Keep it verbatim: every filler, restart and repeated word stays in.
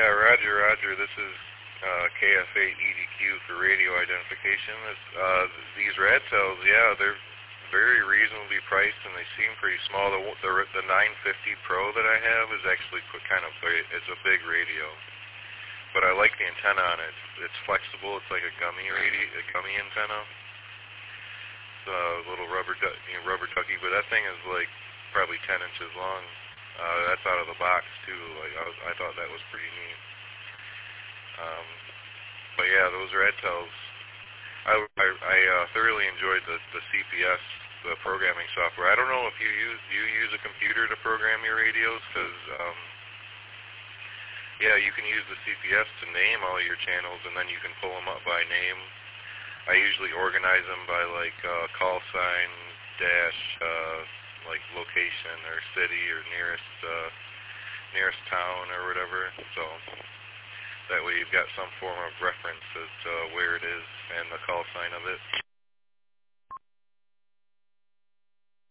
Yeah, Roger, Roger. This is uh, K F eight E D Q for radio identification. It's, uh, these rad cells, yeah, they're very reasonably priced, and they seem pretty small. The the, the nine fifty Pro that I have is actually kind of big. It's a big radio, but I like the antenna on it. It's, it's flexible. It's like a gummy radio, a gummy antenna. It's a little rubber, du- you know, rubber ducky, but that thing is like probably ten inches long. Uh, that's out of the box too. Like I, was, I thought that was pretty neat. Um, but yeah, those rad cells. I, I, I uh, thoroughly enjoyed the, the C P S, the programming software. I don't know if you use you use a computer to program your radios, because um, yeah, you can use the C P S to name all your channels, and then you can pull them up by name. I usually organize them by like uh, call sign dash uh, like location or city or nearest uh, nearest town or whatever. So that way you've got some form of reference as to where it is and the call sign of it.